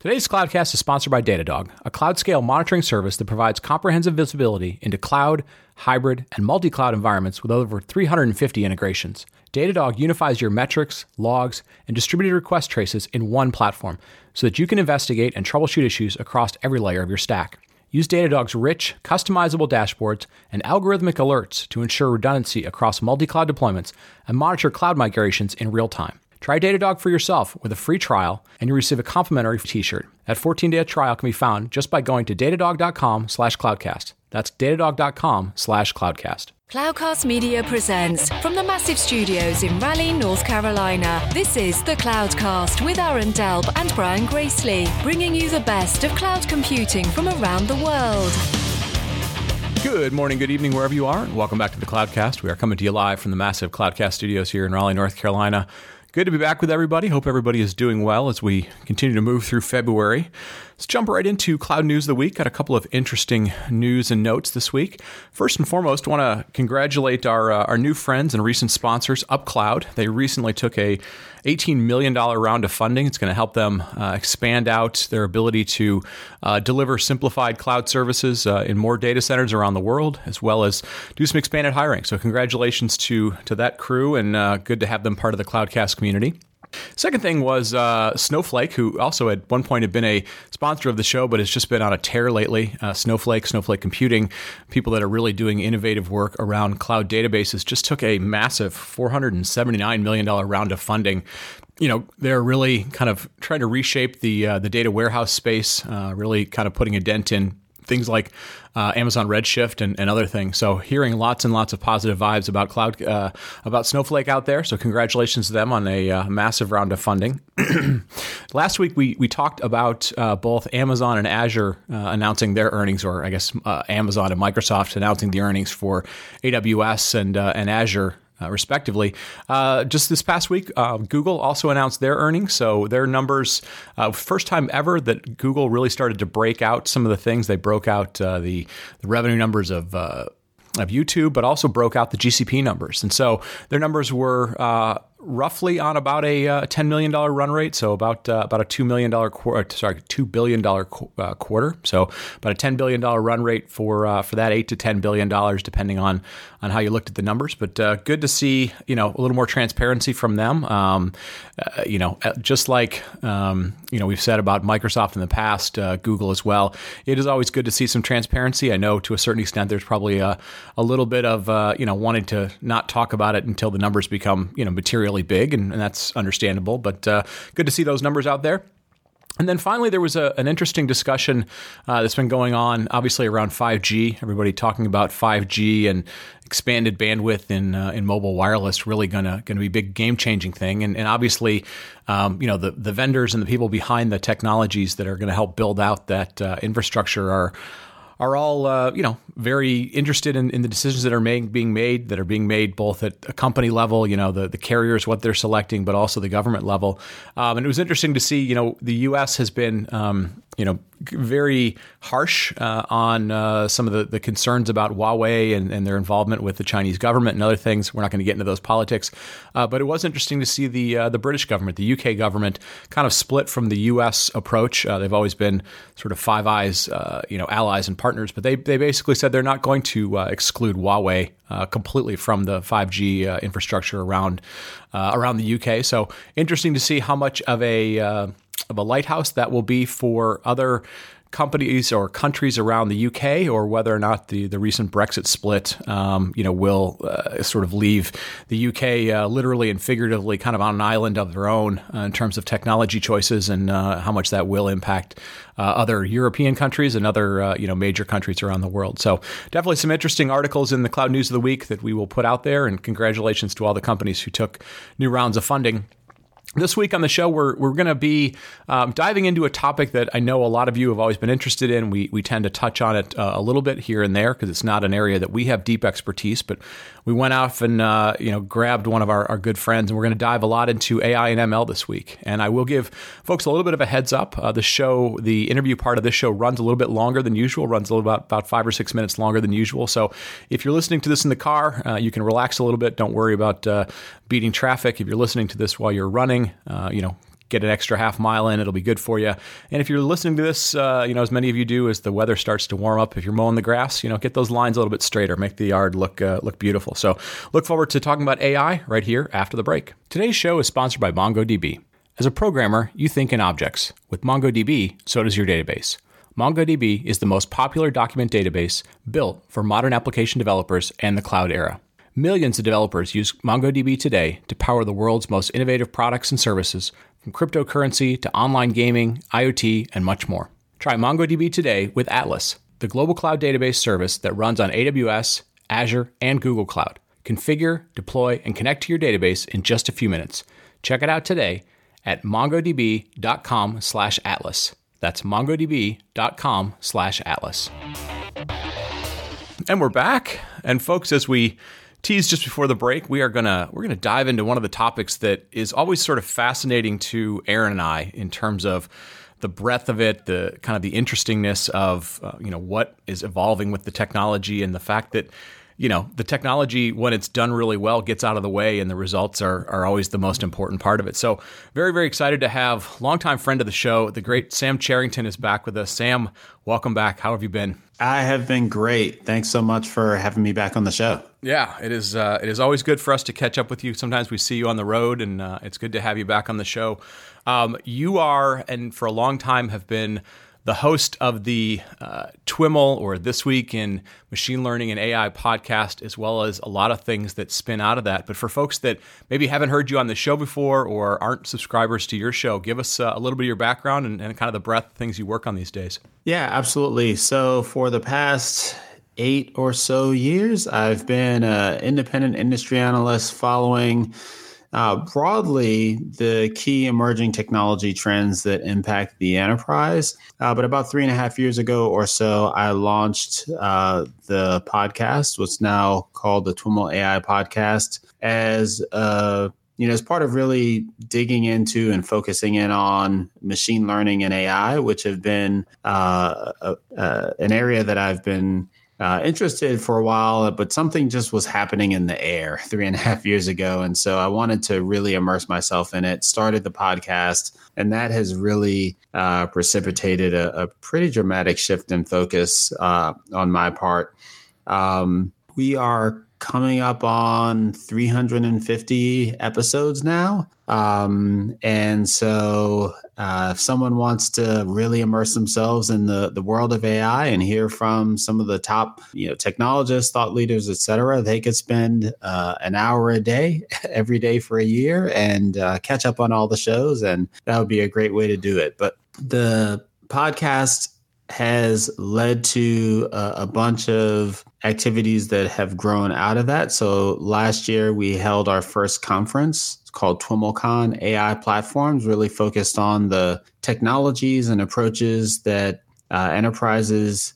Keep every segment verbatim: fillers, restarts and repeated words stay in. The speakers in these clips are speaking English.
Today's Cloudcast is sponsored by Datadog, a cloud-scale monitoring service that provides comprehensive visibility into cloud, hybrid, and multi-cloud environments with over three hundred fifty integrations. Datadog unifies your metrics, logs, and distributed request traces in one platform so that you can investigate and troubleshoot issues across every layer of your stack. Use Datadog's rich, customizable dashboards and algorithmic alerts to ensure redundancy across multi-cloud deployments and monitor cloud migrations in real time. Try Datadog for yourself with a free trial, and you'll receive a complimentary t-shirt. That fourteen-day trial can be found just by going to datadog.com slash cloudcast. That's datadog.com slash cloudcast. Cloudcast Media presents from the massive studios in Raleigh, North Carolina. This is the Cloudcast with Aaron Delp and Brian Gracely, bringing you the best of cloud computing from around the world. Good morning, good evening, wherever you are, and welcome back to the Cloudcast. We are coming to you live from the massive Cloudcast studios here in Raleigh, North Carolina. Good to be back with everybody. Hope everybody is doing well as we continue to move through February. Let's jump right into Cloud News of the Week. Got a couple of interesting news and notes this week. First and foremost, I want to congratulate our uh, our new friends and recent sponsors, UpCloud. They recently took a eighteen million dollars round of funding. It's going to help them uh, expand out their ability to uh, deliver simplified cloud services uh, in more data centers around the world, as well as do some expanded hiring. So congratulations to, to that crew, and uh, good to have them part of the Cloudcast community. Second thing was uh, Snowflake, who also at one point had been a sponsor of the show, but has just been on a tear lately. Uh, Snowflake, Snowflake Computing, people that are really doing innovative work around cloud databases, just took a massive four hundred seventy-nine million dollars round of funding. You know, they're really kind of trying to reshape the uh, the data warehouse space, uh, really kind of putting a dent in things like uh, Amazon Redshift and, and other things. So hearing lots and lots of positive vibes about cloud, uh, about Snowflake out there. So congratulations to them on a uh, massive round of funding. Last week, we we talked about uh, both Amazon and Azure uh, announcing their earnings, or I guess uh, Amazon and Microsoft announcing the earnings for A W S and uh, and Azure. Uh, respectively. Uh, just this past week, uh, Google also announced their earnings. So their numbers, uh, first time ever that Google really started to break out some of the things. They broke out uh, the, the revenue numbers of uh, of YouTube, but also broke out the G C P numbers. And so their numbers were uh, roughly on about a uh, ten million dollars run rate, so about uh, about a two million dollars quarter, sorry, two billion dollars qu- uh, quarter, so about a ten billion dollars run rate for uh, for that eight to ten billion dollars, depending on on how you looked at the numbers. But uh, good to see, you know, a little more transparency from them. Um, uh, you know, just like um, you know we've said about Microsoft in the past, uh, Google as well. It is always good to see some transparency. I know to a certain extent there's probably a a little bit of uh, you know wanting to not talk about it until the numbers become you know material big, and, and that's understandable, but uh, good to see those numbers out there. And then finally, there was a, an interesting discussion uh, that's been going on, obviously around five G. Everybody talking about five G and expanded bandwidth in uh, in mobile wireless, really gonna gonna be a big game changing thing. And, and obviously, um, you know, the the vendors and the people behind the technologies that are going to help build out that uh, infrastructure are. are all, uh, you know, very interested in, in the decisions that are made, being made, that are being made both at a company level, you know, the, the carriers, what they're selecting, but also the government level. Um, and it was interesting to see, you know, the U S has been, um, you know, very harsh uh, on uh, some of the, the concerns about Huawei and, and their involvement with the Chinese government and other things. We're not going to get into those politics. Uh, but it was interesting to see the uh, the British government, the U K government, kind of split from the U S approach. Uh, they've always been sort of Five Eyes, uh, you know, allies and partners. But they they basically said they're not going to uh, exclude Huawei uh, completely from the five G uh, infrastructure around uh, around the U K. So interesting to see how much of a uh, of a lighthouse that will be for other companies or countries around the U K, or whether or not the, the recent Brexit split, um, you know, will uh, sort of leave the U K uh, literally and figuratively kind of on an island of their own uh, in terms of technology choices, and uh, how much that will impact uh, other European countries and other uh, you know major countries around the world. So definitely some interesting articles in the Cloud News of the Week that we will put out there, and congratulations to all the companies who took new rounds of funding. This week on the show, we're we're going to be um, diving into a topic that I know a lot of you have always been interested in. We we tend to touch on it uh, a little bit here and there because it's not an area that we have deep expertise, but we went off and uh, you know grabbed one of our, our good friends, and we're going to dive a lot into A I and M L this week. And I will give folks a little bit of a heads up. Uh, the show, the interview part of this show runs a little bit longer than usual, runs a little about, about five or six minutes longer than usual. So if you're listening to this in the car, uh, you can relax a little bit. Don't worry about uh, beating traffic. If you're listening to this while you're running, uh, you know, get an extra half mile in. It'll be good for you. And if you're listening to this, uh, you know, as many of you do, as the weather starts to warm up, if you're mowing the grass, you know, get those lines a little bit straighter, make the yard look uh, look beautiful. So look forward to talking about A I right here after the break. Today's show is sponsored by MongoDB. As a programmer, you think in objects. With MongoDB, so does your database. MongoDB is the most popular document database built for modern application developers and the cloud era. Millions of developers use MongoDB today to power the world's most innovative products and services, from cryptocurrency to online gaming, IoT, and much more. Try MongoDB today with Atlas, the global cloud database service that runs on A W S, Azure, and Google Cloud. Configure, deploy, and connect to your database in just a few minutes. Check it out today at mongodb.com slash atlas. That's mongodb.com slash atlas. And we're back. And folks, as we teased just before the break, we are gonna we're gonna dive into one of the topics that is always sort of fascinating to Aaron and I in terms of the breadth of it, the kind of the interestingness of uh, you know what is evolving with the technology, and the fact that you know the technology, when it's done really well, gets out of the way, and the results are are always the most important part of it. So very, very excited to have longtime friend of the show, the great Sam Charrington, is back with us. Sam, welcome back. How have you been? I have been great. Thanks so much for having me back on the show. Yeah, it is uh, it is always good for us to catch up with you. Sometimes we see you on the road, and uh, it's good to have you back on the show. Um, you are, and for a long time have been, the host of the uh, T W I M L, or This Week in Machine Learning and A I podcast, as well as a lot of things that spin out of that. But for folks that maybe haven't heard you on the show before or aren't subscribers to your show, give us uh, a little bit of your background and, and kind of the breadth of things you work on these days. Yeah, absolutely. So for the past eight or so years, I've been an independent industry analyst following Uh, broadly, the key emerging technology trends that impact the enterprise. Uh, but about three and a half years ago or so, I launched uh, the podcast, what's now called the T W I M L A I podcast, as uh, you know, as part of really digging into and focusing in on machine learning and A I, which have been uh, uh, uh, an area that I've been Uh, interested for a while, but something just was happening in the air three and a half years ago. And so I wanted to really immerse myself in it, started the podcast, and that has really uh, precipitated a, a pretty dramatic shift in focus uh, on my part. Um, we are coming up on three hundred fifty episodes now. Um, and so uh, if someone wants to really immerse themselves in the, the world of A I and hear from some of the top, you know, technologists, thought leaders, et cetera, they could spend uh, an hour a day every day for a year and uh, catch up on all the shows. And that would be a great way to do it. But the podcast has led to a, a bunch of activities that have grown out of that. So last year we held our first conference. It's called TWIMLCon A I Platforms, really focused on the technologies and approaches that uh, enterprises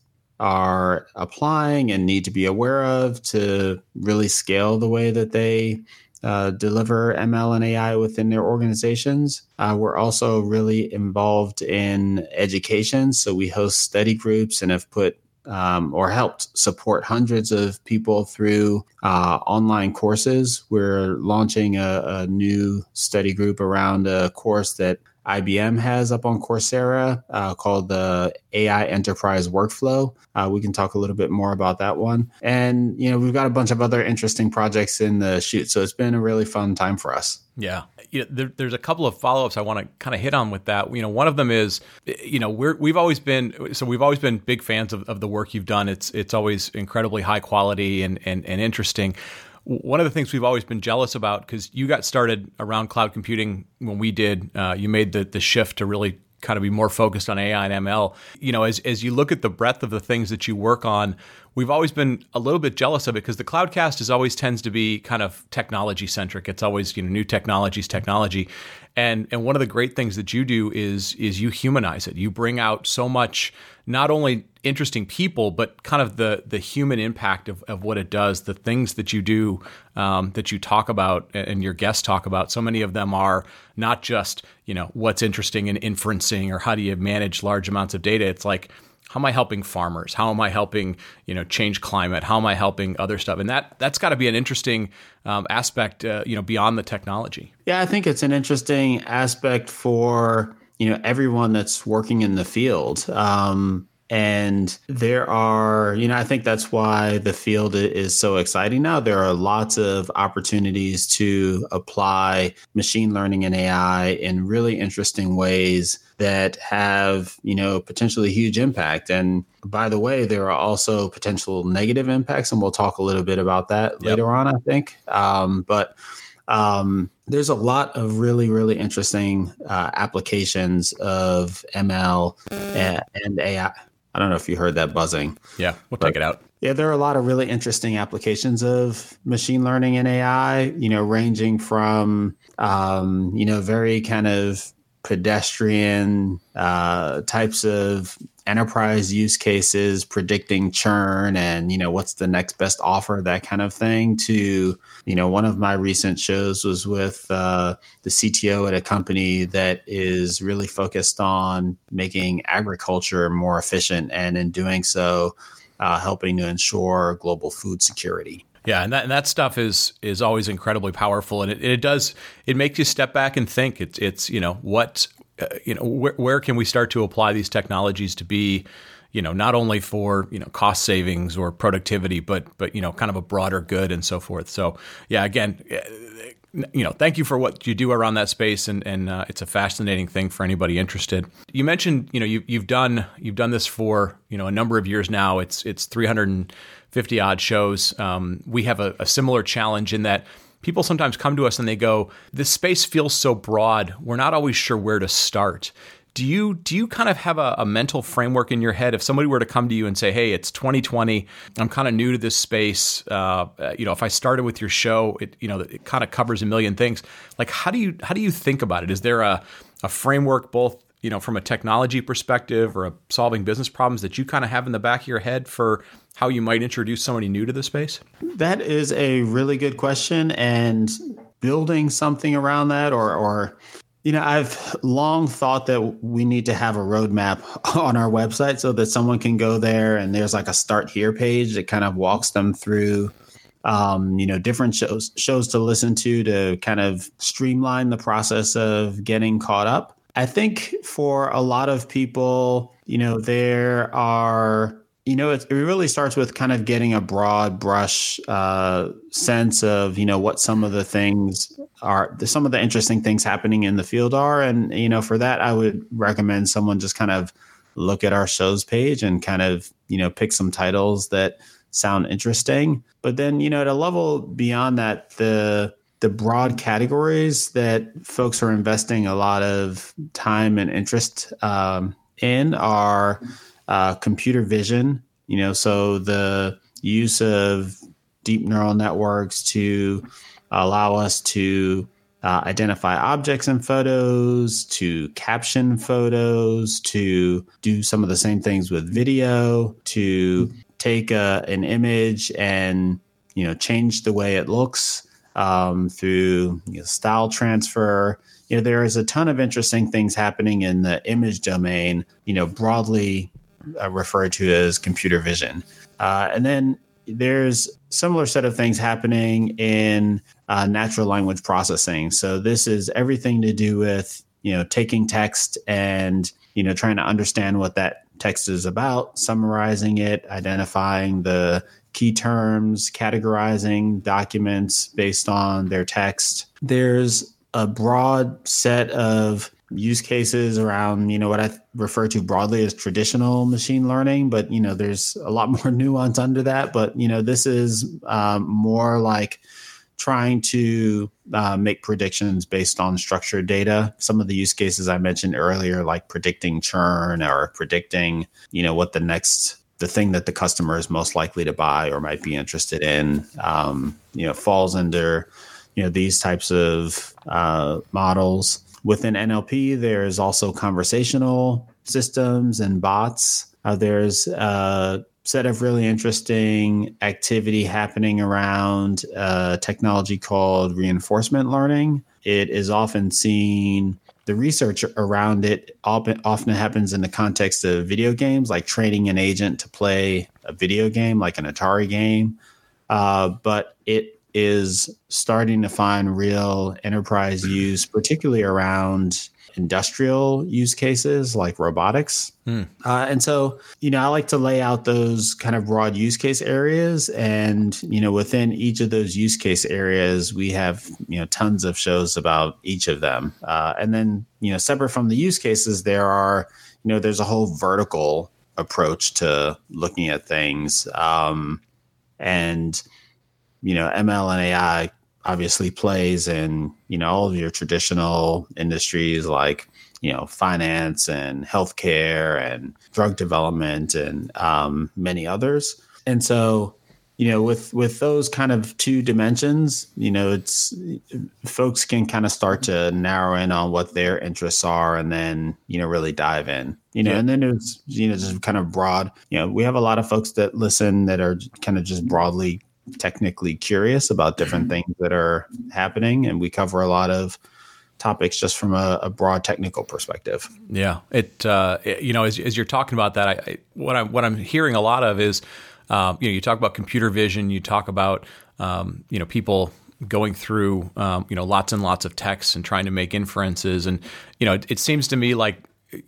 are applying and need to be aware of to really scale the way that they Uh, deliver M L and A I within their organizations. Uh, we're also really involved in education. So we host study groups and have put um, or helped support hundreds of people through uh, online courses. We're launching a, a new study group around a course that I B M has up on Coursera uh, called the A I Enterprise Workflow. Uh, we can talk a little bit more about that one. And, you know, we've got a bunch of other interesting projects in the shoot. So it's been a really fun time for us. Yeah. You know, there, there's a couple of follow-ups I want to kind of hit on with that. You know, one of them is, you know, we're, we've always been, so we've always been big fans of, of the work you've done. It's it's always incredibly high quality and, and, and interesting. One of the things we've always been jealous about, because you got started around cloud computing when we did, uh, you made the the shift to really kind of be more focused on A I and M L. You know, as as you look at the breadth of the things that you work on, we've always been a little bit jealous of it because the Cloudcast is always tends to be kind of technology centric. It's always, you know, new technologies, technology. And and one of the great things that you do is is you humanize it. You bring out so much, not only interesting people, but kind of the the human impact of, of what it does, the things that you do, um, that you talk about and your guests talk about. So many of them are not just, you know, what's interesting in inferencing or how do you manage large amounts of data. It's like, how am I helping farmers? How am I helping, you know, change climate? How am I helping other stuff? And that that's got to be an interesting um, aspect, uh, you know, beyond the technology. Yeah, I think it's an interesting aspect for, you know, everyone that's working in the field. Um, And there are, you know, I think that's why the field is so exciting now. There are lots of opportunities to apply machine learning and A I in really interesting ways that have, you know, potentially huge impact. And by the way, there are also potential negative impacts, and we'll talk a little bit about that yep. later on, I think. Um, but um, there's a lot of really, really interesting uh, applications of M L and, and A I. I don't know if you heard that buzzing. Yeah, we'll take it out. Yeah, there are a lot of really interesting applications of machine learning and A I, you know, ranging from, um, you know, very kind of pedestrian uh, types of enterprise use cases, predicting churn and, you know, what's the next best offer, that kind of thing, to, you know, one of my recent shows was with uh, the C T O at a company that is really focused on making agriculture more efficient, and in doing so, uh, helping to ensure global food security. Yeah, and that and that stuff is is always incredibly powerful, and it, it does it makes you step back and think. It's it's you know what uh, you know where where can we start to apply these technologies to be, you know, not only for, you know, cost savings or productivity, but but you know, kind of a broader good and so forth. So yeah, again, you know, thank you for what you do around that space, and and uh, it's a fascinating thing for anybody interested. You mentioned, you know, you you've done you've done this for, you know, a number of years now. It's it's three hundred fifty odd shows. Um, we have a, a similar challenge in that people sometimes come to us and they go, "This space feels so broad. We're not always sure where to start." Do you do you kind of have a, a mental framework in your head? If somebody were to come to you and say, "Hey, it's twenty twenty. I'm kind of new to this space. Uh, you know, if I started with your show, it you know it kind of covers a million things." Like, how do you how do you think about it? Is there a a framework, both, you know, from a technology perspective or a solving business problems, that you kind of have in the back of your head for how you might introduce somebody new to the space? That is a really good question, and building something around that, or or. You know, I've long thought that we need to have a roadmap on our website so that someone can go there and there's like a start here page that kind of walks them through, um, you know, different shows, shows to listen to, to kind of streamline the process of getting caught up. I think for a lot of people, you know, there are, you know, it, it really starts with kind of getting a broad brush uh, sense of, you know, what some of the things are, some of the interesting things happening in the field are. And, you know, for that, I would recommend someone just kind of look at our shows page and kind of, you know, pick some titles that sound interesting. But then, you know, at a level beyond that, the the broad categories that folks are investing a lot of time and interest um, in are Uh, computer vision, you know, so the use of deep neural networks to allow us to uh, identify objects in photos, to caption photos, to do some of the same things with video, to take a, an image and, you know, change the way it looks um, through, you know, style transfer. You know, there is a ton of interesting things happening in the image domain, you know, broadly Uh, referred to as computer vision. Uh, and then there's similar set of things happening in uh, natural language processing. So this is everything to do with, you know, taking text and, you know, trying to understand what that text is about, summarizing it, identifying the key terms, categorizing documents based on their text. There's a broad set of use cases around, you know, what I refer to broadly as traditional machine learning, but, you know, there's a lot more nuance under that. But, you know, this is um, more like trying to uh, make predictions based on structured data. Some of the use cases I mentioned earlier, like predicting churn or predicting, you know, what the next, the thing that the customer is most likely to buy or might be interested in, um, you know, falls under, you know, these types of uh, models. Within N L P, there's also conversational systems and bots. Uh, there's a set of really interesting activity happening around a technology called reinforcement learning. It is often seen the research around it often happens in the context of video games, like training an agent to play a video game, like an Atari game. Uh, but it is starting to find real enterprise use, particularly around industrial use cases like robotics. Mm. Uh, and so, you know, I like to lay out those kind of broad use case areas. And, you know, within each of those use case areas, we have, you know, tons of shows about each of them. Uh, and then, you know, separate from the use cases, there are, you know, there's a whole vertical approach to looking at things. Um, and, you know, M L and A I obviously plays in, you know, all of your traditional industries like, you know, finance and healthcare and drug development and um, many others. And so, you know, with with those kind of two dimensions, you know, it's folks can kind of start to narrow in on what their interests are and then, you know, really dive in, you know, yeah. And then there's, you know, just kind of broad, you know, we have a lot of folks that listen that are kind of just broadly technically curious about different things that are happening. And we cover a lot of topics just from a, a broad technical perspective. Yeah. It, uh, it you know, as, as you're talking about that, I, I, what I'm, what I'm hearing a lot of is, um, you know, you talk about computer vision, you talk about, um, you know, people going through, um, you know, lots and lots of texts and trying to make inferences. And, you know, it, it seems to me like,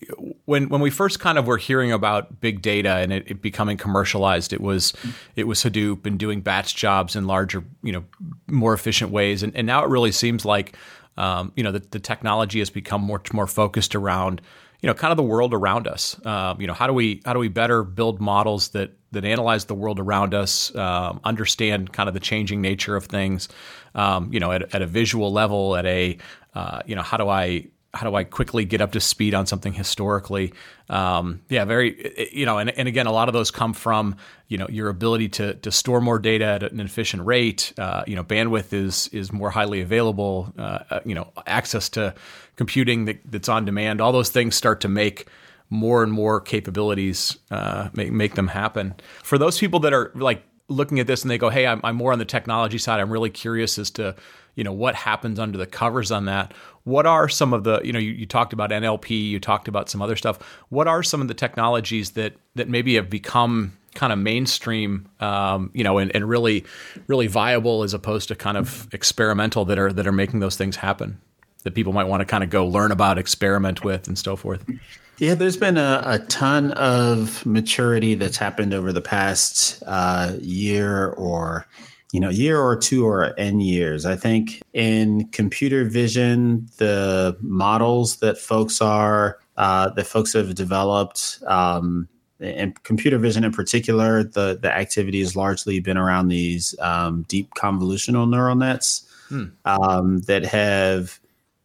When when we first kind of were hearing about big data and it, it becoming commercialized, it was it was Hadoop and doing batch jobs in larger, you know, more efficient ways. And, and now it really seems like, um, you know, the, the technology has become more more focused around, you know, kind of the world around us. Um, you know, how do we how do we better build models that that analyze the world around us, um, understand kind of the changing nature of things, um, you know, at, at a visual level, at a uh, you know, how do I How do I quickly get up to speed on something historically? Um, yeah, very, you know, and, and again, a lot of those come from, you know, your ability to to store more data at an efficient rate. Uh, you know, bandwidth is is more highly available. Uh, you know, access to computing that, that's on demand. All those things start to make more and more capabilities uh, make make them happen. For those people that are like looking at this and they go, "Hey, I'm, I'm more on the technology side. I'm really curious as to, you know, what happens under the covers on that." What are some of the, you know, you, you talked about N L P, you talked about some other stuff. What are some of the technologies that that maybe have become kind of mainstream, um, you know, and, and really, really viable as opposed to kind of experimental that are that are making those things happen that people might want to kind of go learn about, experiment with, and so forth? Yeah, there's been a, a ton of maturity that's happened over the past uh, year or you know, year or two or N years. I think in computer vision, the models that folks are, uh, that folks have developed, um, and computer vision in particular, the, the activity has largely been around these um, deep convolutional neural nets hmm. um, that have,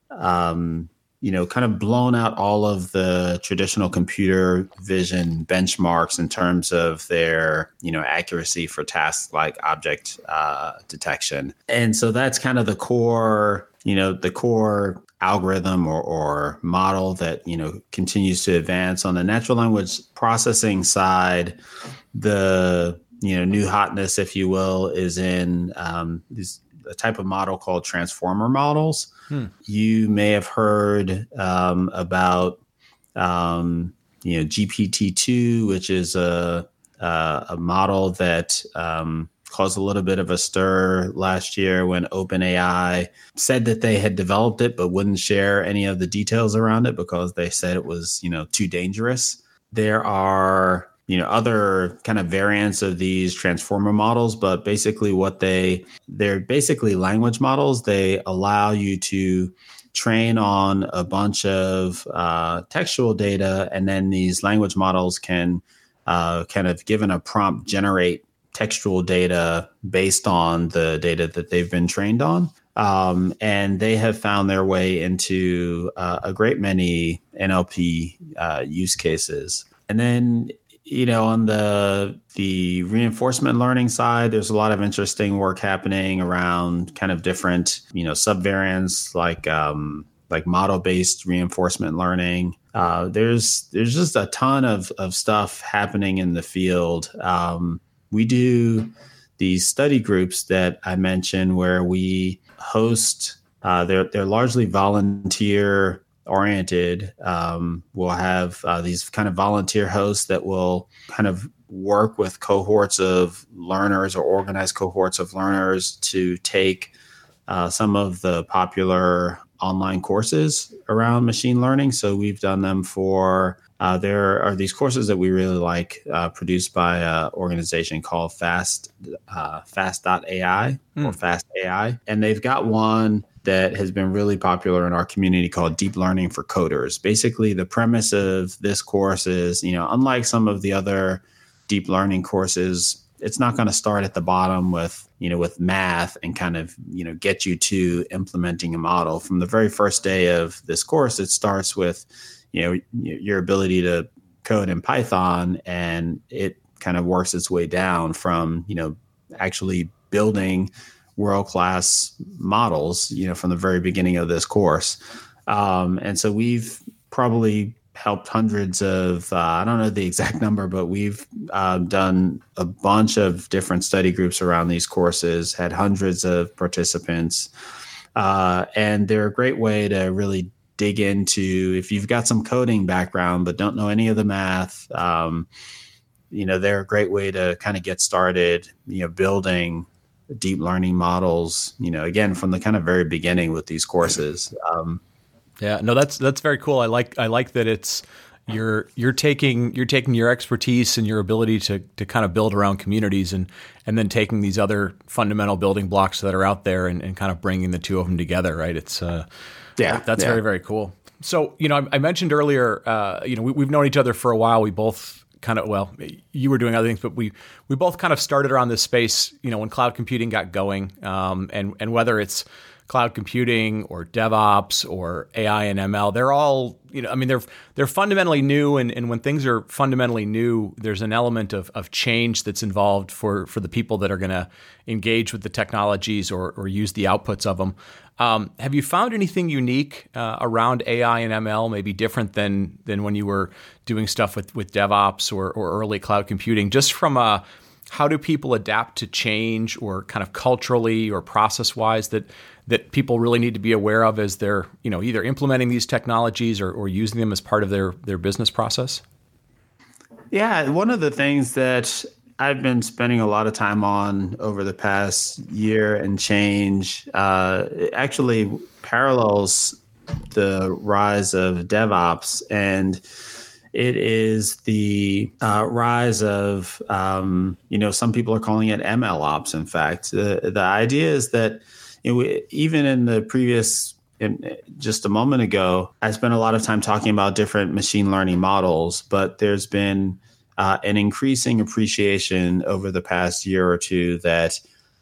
um, you know, kind of blown out all of the traditional computer vision benchmarks in terms of their, you know, accuracy for tasks like object uh, detection. And so that's kind of the core, you know, the core algorithm or, or model that, you know, continues to advance. On the natural language processing side, the, you know, new hotness, if you will, is in um, these a type of model called transformer models. Hmm. You may have heard um, about, um, you know, G P T two, which is a a, a model that um, caused a little bit of a stir last year when OpenAI said that they had developed it but wouldn't share any of the details around it because they said it was, you know, too dangerous. There are, you know, other kind of variants of these transformer models, but basically what they, they're basically language models. They allow you to train on a bunch of uh, textual data, and then these language models can uh, kind of, given a prompt, generate textual data based on the data that they've been trained on. Um, and they have found their way into uh, a great many N L P uh, use cases. And then, you know, on the the reinforcement learning side, there's a lot of interesting work happening around kind of different, you know, subvariants like um, like model-based reinforcement learning. Uh, there's there's just a ton of of stuff happening in the field. Um, we do these study groups that I mentioned where we host. Uh, they're they're largely volunteer oriented. Um, we'll have uh, these kind of volunteer hosts that will kind of work with cohorts of learners or organize cohorts of learners to take uh, some of the popular online courses around machine learning. So we've done them for, uh, there are these courses that we really like, uh, produced by an organization called Fast, uh, Fast dot A I mm. or Fast A I. And they've got one that has been really popular in our community called Deep Learning for Coders. Basically, the premise of this course is, you know, unlike some of the other deep learning courses, it's not going to start at the bottom with, you know, with math and kind of, you know, get you to implementing a model. From the very first day of this course, it starts with, you know, your ability to code in Python, and it kind of works its way down from, you know, actually building world-class models, you know, from the very beginning of this course. Um, and so we've probably helped hundreds of, uh, I don't know the exact number, but we've uh, done a bunch of different study groups around these courses, had hundreds of participants. Uh, and they're a great way to really dig into, if you've got some coding background but don't know any of the math, um, you know, they're a great way to kind of get started, you know, building deep learning models, you know, again, from the kind of very beginning with these courses. Um, Yeah, no, that's that's very cool. I like I like that it's you're you're taking you're taking your expertise and your ability to to kind of build around communities, and and then taking these other fundamental building blocks that are out there and, and kind of bringing the two of them together. Right? It's uh, yeah, that's yeah. very very cool. So you know, I, I mentioned earlier, uh, you know, we, we've known each other for a while. We both kind of well, you were doing other things, but we we both kind of started around this space. You know, when cloud computing got going, um, and and whether it's cloud computing or DevOps or A I and M L, they're all, you know, I mean, they're they're fundamentally new, and, and when things are fundamentally new, there's an element of of change that's involved for for the people that are going to engage with the technologies or or use the outputs of them. Um, have you found anything unique uh, around A I and M L, maybe different than than when you were doing stuff with with DevOps or or early cloud computing, just from a how do people adapt to change, or kind of culturally or process-wise that that people really need to be aware of as they're, you know, either implementing these technologies or, or using them as part of their their business process? Yeah, one of the things that I've been spending a lot of time on over the past year and change uh, actually parallels the rise of DevOps, and it is the uh, rise of, um, you know, some people are calling it M L ops. In fact, the the idea is that, you know, even in the previous, in, just a moment ago, I spent a lot of time talking about different machine learning models, but there's been uh, an increasing appreciation over the past year or two that,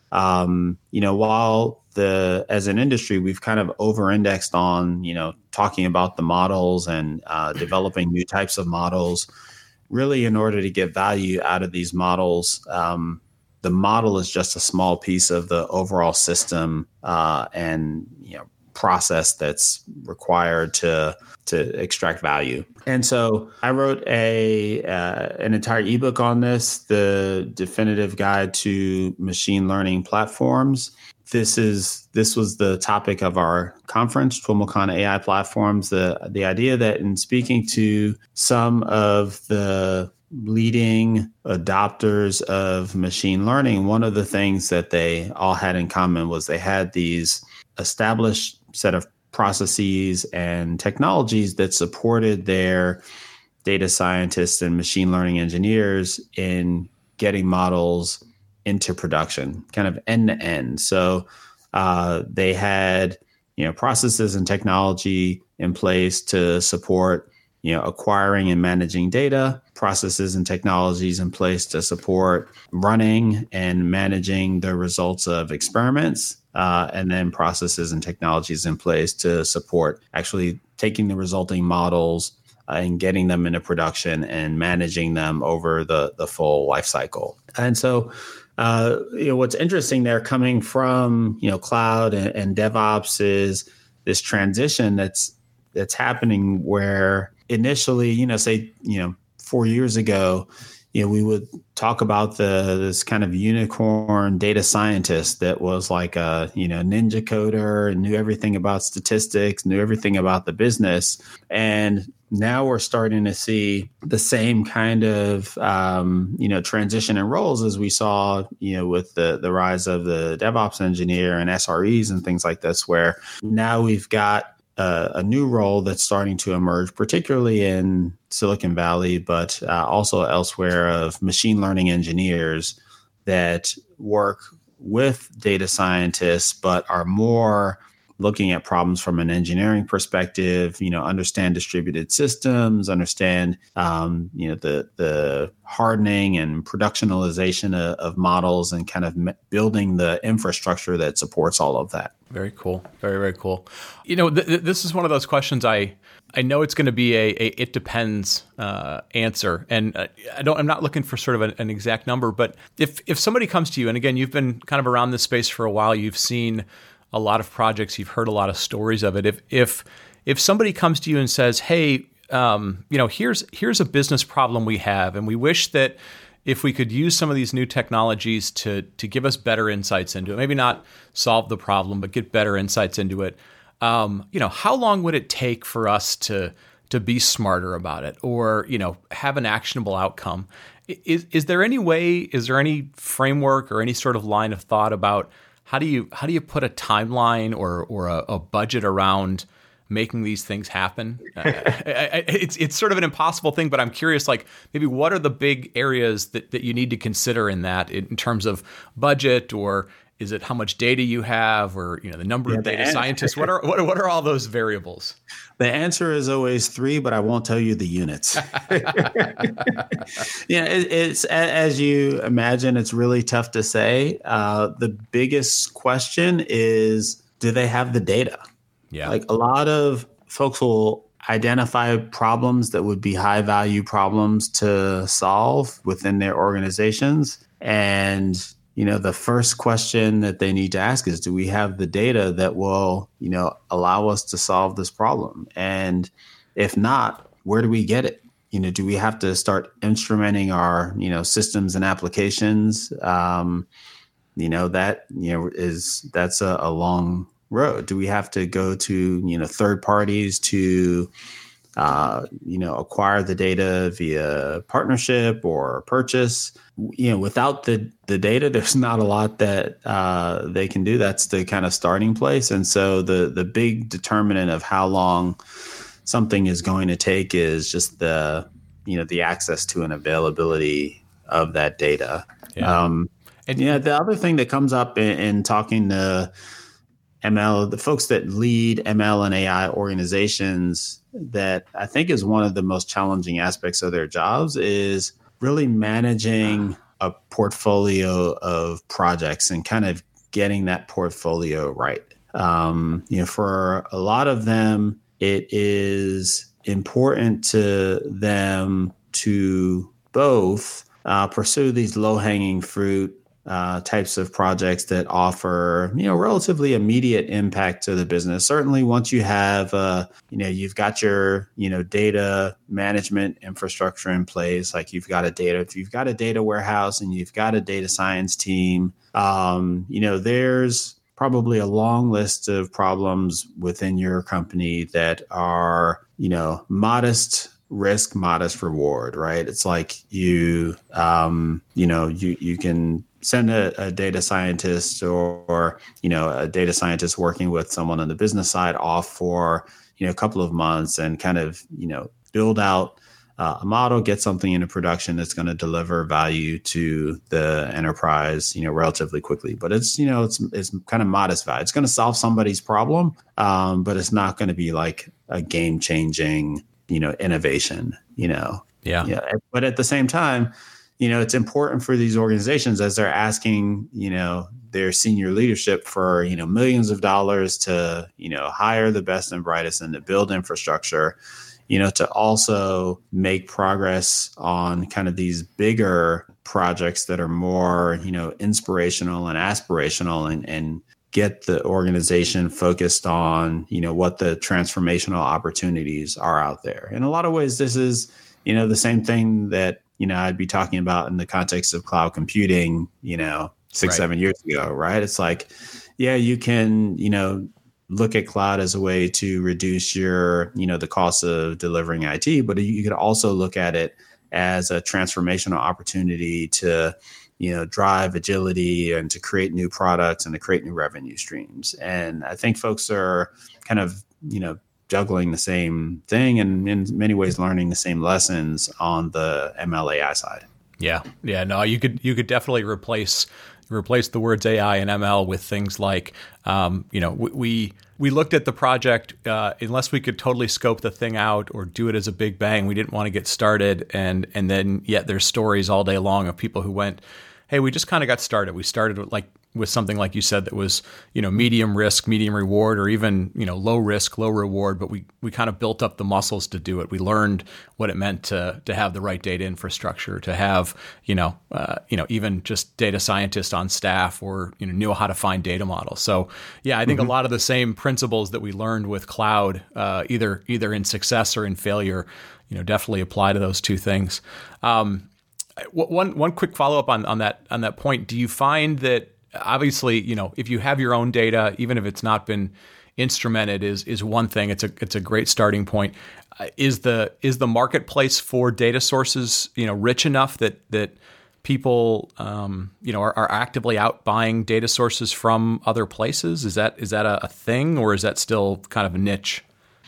um, you know, while the as an industry, we've kind of over-indexed on, you know, talking about the models and uh, developing new types of models, really in order to get value out of these models, um, the model is just a small piece of the overall system uh, and, you know, process that's required to to extract value. And so I wrote a uh, an entire ebook on this, the definitive guide to machine learning platforms. This is this was the topic of our conference, TWIMLcon A I Platforms. The the idea that in speaking to some of the leading adopters of machine learning, one of the things that they all had in common was they had these established set of processes and technologies that supported their data scientists and machine learning engineers in getting models into production, kind of end to end. So uh, they had, you know, processes and technology in place to support, you know, acquiring and managing data, processes and technologies in place to support running and managing the results of experiments, uh, and then processes and technologies in place to support actually taking the resulting models uh, and getting them into production and managing them over the, the full life cycle. And so, uh, you know, what's interesting there coming from, you know, cloud and, and DevOps is this transition that's that's happening where initially, you know, say, you know, four years ago, you know, we would talk about the this kind of unicorn data scientist that was like a, you know, ninja coder and knew everything about statistics, knew everything about the business. And now we're starting to see the same kind of, um, you know, transition in roles as we saw, you know, with the, the rise of the DevOps engineer and S R Es and things like this, where now we've got a, a new role that's starting to emerge, particularly in Silicon Valley, but uh, also elsewhere, of machine learning engineers that work with data scientists, but are more looking at problems from an engineering perspective, you know, understand distributed systems, understand, um, you know, the the hardening and productionalization of, of models, and kind of building the infrastructure that supports all of that. Very cool. Very, very cool. You know, th- th- this is one of those questions I I know it's going to be a, a it depends uh, answer, and uh, I don't. I'm not looking for sort of an, an exact number, but if if somebody comes to you, and again, you've been kind of around this space for a while, you've seen a lot of projects, you've heard a lot of stories of it. If if if somebody comes to you and says, "Hey, um, you know, here's here's a business problem we have, and we wish that if we could use some of these new technologies to to give us better insights into it, maybe not solve the problem, but get better insights into it, um, you know, how long would it take for us to to be smarter about it, or, you know, have an actionable outcome?" Is is there any way? Is there any framework or any sort of line of thought about How do you how do you put a timeline or or a, a budget around making these things happen? uh, it's it's sort of an impossible thing, but I'm curious, like, maybe what are the big areas that, that you need to consider in that, in, in terms of budget, or is it how much data you have, or, you know, the number yeah, of data an- scientists? What are what, what are all those variables? The answer is always three, but I won't tell you the units. Yeah, it, it's as you imagine, it's really tough to say. Uh, the biggest question is, do they have the data? Yeah, like a lot of folks will identify problems that would be high value problems to solve within their organizations, and you know, the first question that they need to ask is, do we have the data that will, you know, allow us to solve this problem? And if not, where do we get it? You know, do we have to start instrumenting our, you know, systems and applications? Um, you know, that, you know, is, that's a, a long road. Do we have to go to, you know, third parties to, uh, you know, acquire the data via partnership or purchase? You know, without the, the data, there's not a lot that uh, they can do. That's the kind of starting place. And so the the big determinant of how long something is going to take is just the, you know, the access to and availability of that data. Yeah. Um, and yeah, the other thing that comes up in, in talking to M L, the folks that lead M L and A I organizations, that I think is one of the most challenging aspects of their jobs, is really managing a portfolio of projects and kind of getting that portfolio right. Um, you know, for a lot of them, it is important to them to both uh, pursue these low-hanging fruit Uh, types of projects that offer, you know, relatively immediate impact to the business. Certainly, once you have, uh, you know, you've got your, you know, data management infrastructure in place, like you've got a data, if you've got a data warehouse and you've got a data science team, um, you know, there's probably a long list of problems within your company that are, you know, modest risk, modest reward, right? It's like you, um, you know, you you can send a, a data scientist or, or, you know, a data scientist working with someone on the business side off for, you know, a couple of months and kind of, you know, build out uh, a model, get something into production that's going to deliver value to the enterprise, you know, relatively quickly. But it's, you know, it's it's kind of modest value. It's going to solve somebody's problem, um, but it's not going to be like a game changing, you know, innovation, you know. Yeah. Yeah. But at the same time, you know, it's important for these organizations as they're asking, you know, their senior leadership for, you know, millions of dollars to, you know, hire the best and brightest and to build infrastructure, you know, to also make progress on kind of these bigger projects that are more, you know, inspirational and aspirational, and, and get the organization focused on, you know, what the transformational opportunities are out there. In a lot of ways, this is, you know, the same thing that, you know, I'd be talking about in the context of cloud computing, you know, six, right. seven years ago, right? It's like, yeah, you can, you know, look at cloud as a way to reduce your, you know, the cost of delivering I T, but you could also look at it as a transformational opportunity to, you know, drive agility and to create new products and to create new revenue streams. And I think folks are kind of, you know, juggling the same thing and in many ways learning the same lessons on the M L A I side. Yeah. Yeah. No, you could, you could definitely replace replace the words A I and M L with things like, um, you know, we, we, we looked at the project, uh, unless we could totally scope the thing out or do it as a big bang, we didn't want to get started. And, and then yet there's stories all day long of people who went, hey, we just kind of got started. We started with like, with something like you said that was, you know, medium risk, medium reward, or even, you know, low risk, low reward. But we we kind of built up the muscles to do it. We learned what it meant to to have the right data infrastructure, to have, you know, uh, you know, even just data scientists on staff, or, you know, knew how to find data models. So yeah, I think mm-hmm. a lot of the same principles that we learned with cloud, uh, either either in success or in failure, you know, definitely apply to those two things. Um, one one quick follow up on on that on that point. Do you find that obviously, you know, if you have your own data, even if it's not been instrumented, is is one thing. It's a it's a great starting point. Uh, is the is the marketplace for data sources, you know, rich enough that that people, um, you know, are, are actively out buying data sources from other places? Is that is that a, a thing, or is that still kind of a niche?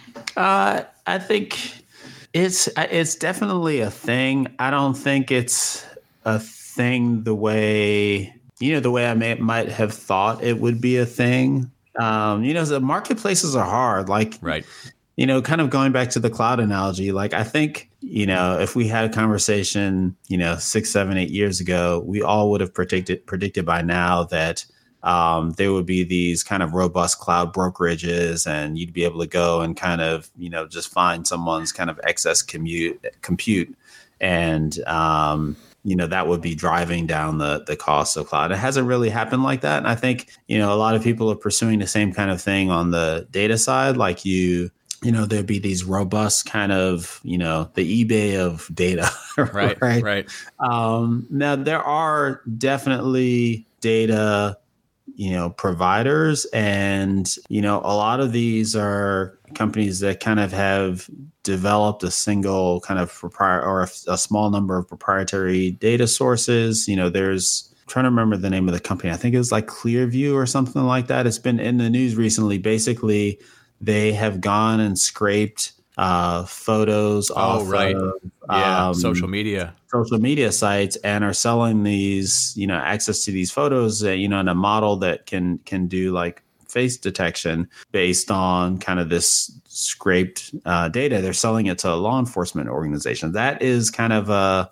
Uh, I think it's it's definitely a thing. I don't think it's a thing the way. You know, the way I may, might have thought it would be a thing. Um, you know, the marketplaces are hard. Like, right. You know, kind of going back to the cloud analogy, like I think, you know, if we had a conversation, you know, six, seven, eight years ago, we all would have predicted predicted by now that um, there would be these kind of robust cloud brokerages, and you'd be able to go and kind of, you know, just find someone's kind of excess commute compute and, um, you know, that would be driving down the the cost of cloud. It hasn't really happened like that. And I think, you know, a lot of people are pursuing the same kind of thing on the data side. Like you, you know, there'd be these robust kind of, you know, the eBay of data. Right, right. Right. Um, now, there are definitely data, you know, providers. And, you know, a lot of these are companies that kind of have developed a single kind of proprietary or a, a small number of proprietary data sources. You know, there's I'm trying to remember the name of the company. I think it was like Clearview or something like that. It's been in the news recently. Basically, they have gone and scraped uh, photos oh, off right. of yeah, um, social media. social media sites and are selling these, you know, access to these photos, uh, you know, in a model that can can do like face detection based on kind of this scraped uh, data. They're selling it to law enforcement organizations. That is kind of a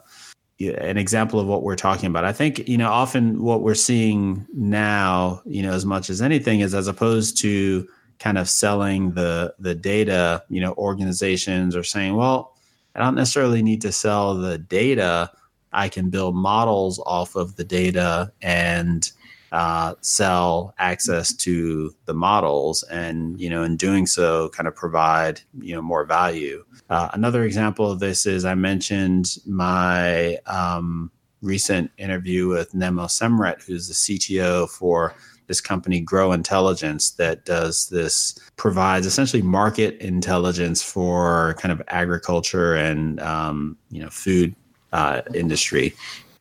an example of what we're talking about. I think, you know, often what we're seeing now, you know, as much as anything is as opposed to kind of selling the the data, you know, organizations are saying, well, I don't necessarily need to sell the data. I can build models off of the data and uh, sell access to the models, and, you know, in doing so, kind of provide, you know, more value. Uh, another example of this is I mentioned my um, recent interview with Nemo Semret, who's the C T O for this company, Grow Intelligence, that does this, provides essentially market intelligence for kind of agriculture and, um, you know, food uh, industry.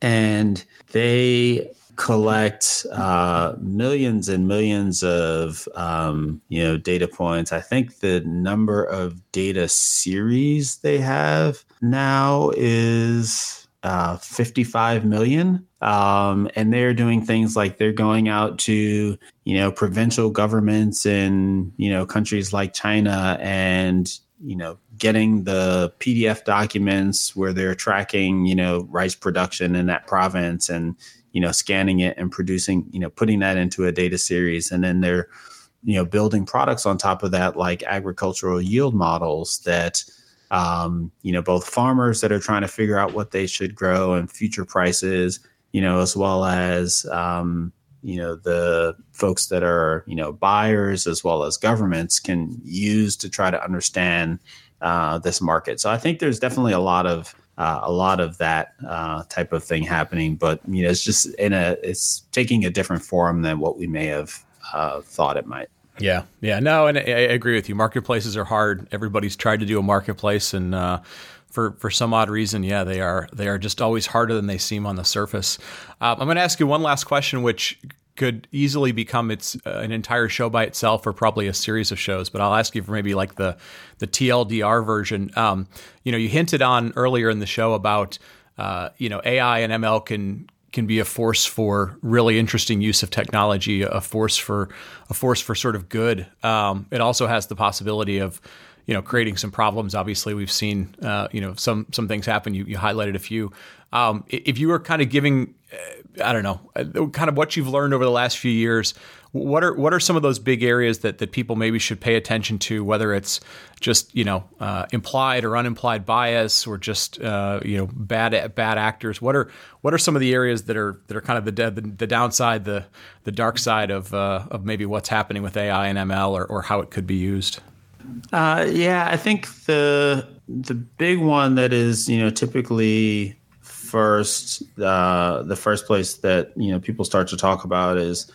And they collect uh, millions and millions of, um, you know, data points. I think the number of data series they have now is uh, fifty-five million. Um, and they're doing things like they're going out to, you know, provincial governments in, you know, countries like China and, you know, getting the P D F documents where they're tracking, you know, rice production in that province and, you know, scanning it and producing, you know, putting that into a data series. And then they're, you know, building products on top of that, like agricultural yield models that, um, you know, both farmers that are trying to figure out what they should grow and future prices, you know, as well as, um, you know, the folks that are, you know, buyers as well as governments can use to try to understand uh, this market. So I think there's definitely a lot of uh, a lot of that uh, type of thing happening. But you know, it's just in a it's taking a different form than what we may have uh, thought it might. Yeah, yeah, no, and I, I agree with you. Marketplaces are hard. Everybody's tried to do a marketplace, and uh, for for some odd reason, yeah, they are they are just always harder than they seem on the surface. Um, I'm going to ask you one last question, which could easily become its uh, an entire show by itself, or probably a series of shows. But I'll ask you for maybe like the the T L D R version. Um, you know, you hinted on earlier in the show about uh, you know A I and M L can. can be a force for really interesting use of technology, a force for a force for sort of good. Um, it also has the possibility of, you know, creating some problems. Obviously, we've seen, uh, you know, some some things happen. You, you highlighted a few. Um, if you were kind of giving, uh, I don't know, uh, kind of what you've learned over the last few years, what are what are some of those big areas that that people maybe should pay attention to, whether it's just, you know, uh, implied or unimplied bias, or just, uh, you know, bad bad actors? What are what are some of the areas that are that are kind of the the, the downside, the the dark side of uh, of maybe what's happening with A I and M L, or, or how it could be used? Uh, yeah, I think the the big one that is, you know, typically first uh, the first place that, you know, people start to talk about is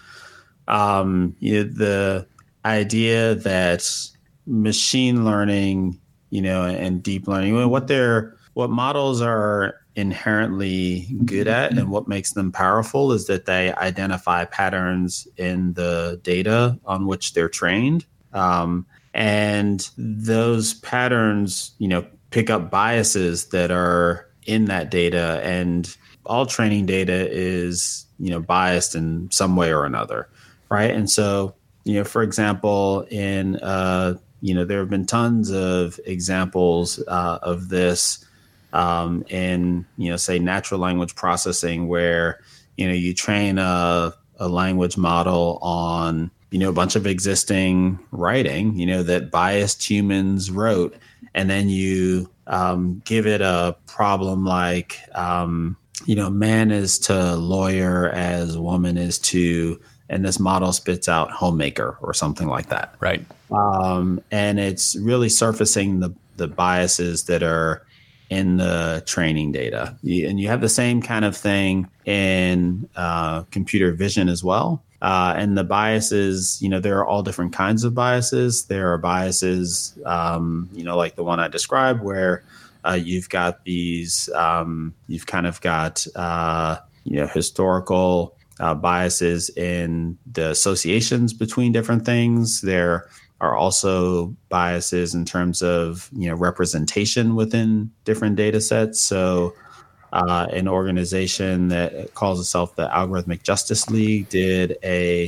um, you know, the idea that machine learning, you know, and deep learning, what they're what models are inherently good at and what makes them powerful is that they identify patterns in the data on which they're trained. Um, and those patterns, you know, pick up biases that are in that data, and all training data is, you know, biased in some way or another. Right. And so, you know, for example, in, uh, you know, there have been tons of examples uh, of this um, in, you know, say natural language processing, where, you know, you train a, a language model on, you know, a bunch of existing writing, you know, that biased humans wrote. And then you um, give it a problem like, um, you know, man is to lawyer as woman is to, and this model spits out homemaker or something like that. Right. Um, and it's really surfacing the, the biases that are in the training data. You, and you have the same kind of thing in uh, computer vision as well. Uh, and the biases, you know, there are all different kinds of biases. There are biases, um, you know, like the one I described, where uh, you've got these, um, you've kind of got, uh, you know, historical Uh, biases in the associations between different things. There are also biases in terms of, you know, representation within different data sets. So uh, an organization that calls itself the Algorithmic Justice League did a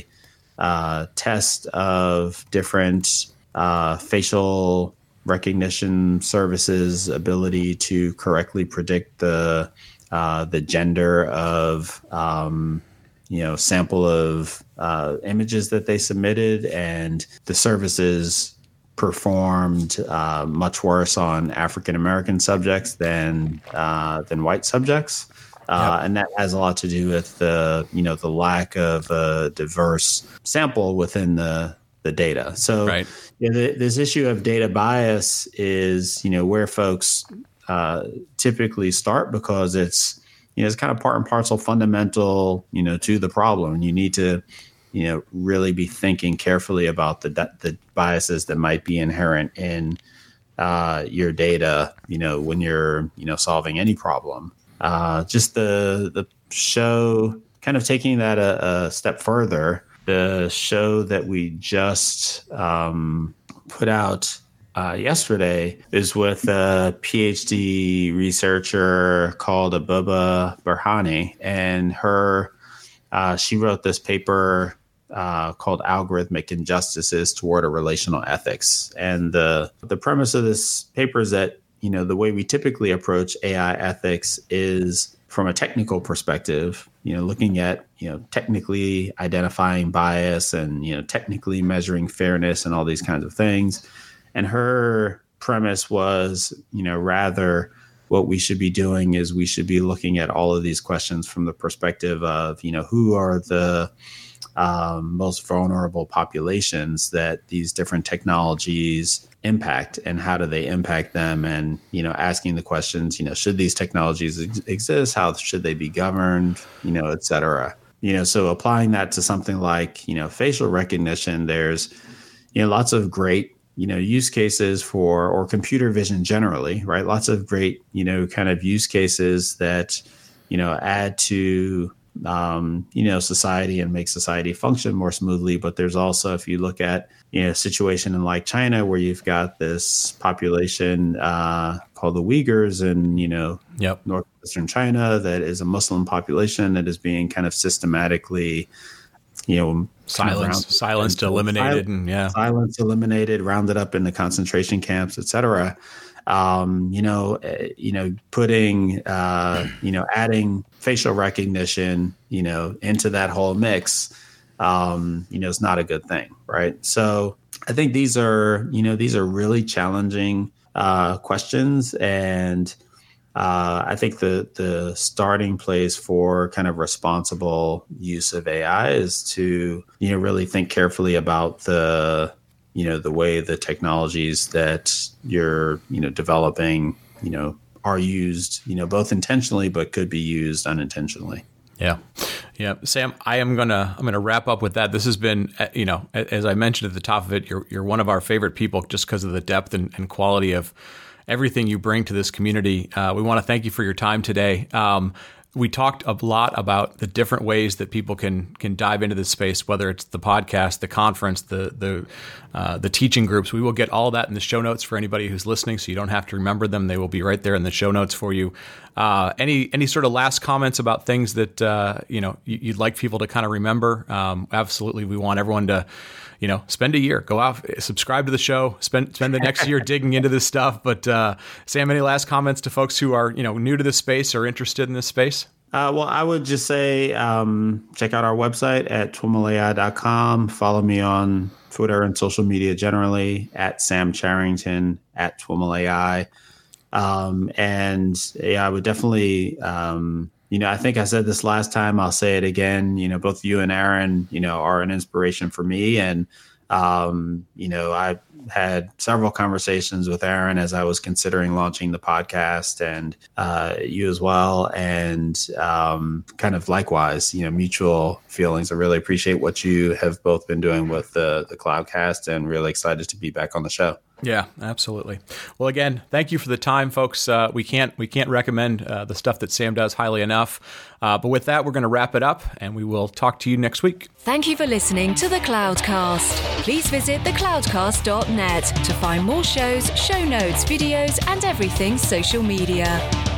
uh, test of different uh, facial recognition services' ability to correctly predict the uh, the gender of um, you know, sample of uh, images that they submitted, and the services performed uh, much worse on African American subjects than uh, than white subjects, uh, yep. And that has a lot to do with the you know the lack of a diverse sample within the the data. So, right. you know, the, this issue of data bias is, you know, where folks uh, typically start, because it's You know, it's kind of part and parcel fundamental, you know, to the problem. You need to, you know, really be thinking carefully about the the biases that might be inherent in uh, your data, you know, when you're, you know, solving any problem. Uh, just the the show, kind of taking that a, a step further, the show that we just um, put out Uh, yesterday is with a PhD researcher called Abuba Berhane, and her uh, she wrote this paper uh, called "Algorithmic Injustices Toward a Relational Ethics." And the the premise of this paper is that, you know, the way we typically approach A I ethics is from a technical perspective, you know, looking at, you know, technically identifying bias and, you know, technically measuring fairness and all these kinds of things. And her premise was, you know, rather what we should be doing is we should be looking at all of these questions from the perspective of, you know, who are the um, most vulnerable populations that these different technologies impact and how do they impact them, and, you know, asking the questions, you know, should these technologies ex- exist? How should they be governed, you know, et cetera. You know, so applying that to something like, you know, facial recognition, there's, you know, lots of great, you know, use cases for, or computer vision generally, right? Lots of great, you know, kind of use cases that, you know, add to, um, you know, society and make society function more smoothly. But there's also, if you look at, you know, a situation in like China where you've got this population uh, called the Uyghurs in, you know, yep. northwestern China, that is a Muslim population that is being kind of systematically, you know, silenced, silenced, eliminated, silence, and yeah, silenced, eliminated, rounded up into concentration camps, et cetera. Um, you know, uh, you know, putting, uh, you know, adding facial recognition, you know, into that whole mix, um, you know, is not a good thing, right? So I think these are, you know, these are really challenging uh, questions, and uh, I think the the starting place for kind of responsible use of A I is to, you know, really think carefully about the, you know, the way the technologies that you're, you know, developing, you know, are used, you know, both intentionally, but could be used unintentionally. Yeah. Yeah. Sam, I am going to, I'm going to wrap up with that. This has been, you know, as I mentioned at the top of it, you're, you're one of our favorite people just because of the depth and, and quality of everything you bring to this community. Uh, we want to thank you for your time today. Um, We talked a lot about the different ways that people can can dive into this space, whether it's the podcast, the conference, the the uh, the teaching groups. We will get all that in the show notes for anybody who's listening, so you don't have to remember them. They will be right there in the show notes for you. Uh, any any sort of last comments about things that uh, you know you'd like people to kind of remember? Um, absolutely, we want everyone to, you know, spend a year, go out, subscribe to the show, spend spend the next year digging into this stuff. But uh, Sam, any last comments to folks who are, you know, new to this space or interested in this space? Uh, well, I would just say um, check out our website at T W M L A I dot com. Follow me on Twitter and social media generally at Sam Charrington at T W M L A I. Um, and yeah, I would definitely, um, you know, I think I said this last time, I'll say it again, you know, both you and Aaron, you know, are an inspiration for me. And, um, you know, I had several conversations with Aaron as I was considering launching the podcast, and uh, you as well. And um, kind of likewise, you know, mutual feelings. I really appreciate what you have both been doing with the, the Cloudcast, and really excited to be back on the show. Yeah, absolutely. Well, again, thank you for the time, folks. Uh, we can't we can't recommend uh, the stuff that Sam does highly enough. Uh, but with that, we're going to wrap it up, and we will talk to you next week. Thank you for listening to The Cloudcast. Please visit the cloudcast dot net to find more shows, show notes, videos, and everything social media.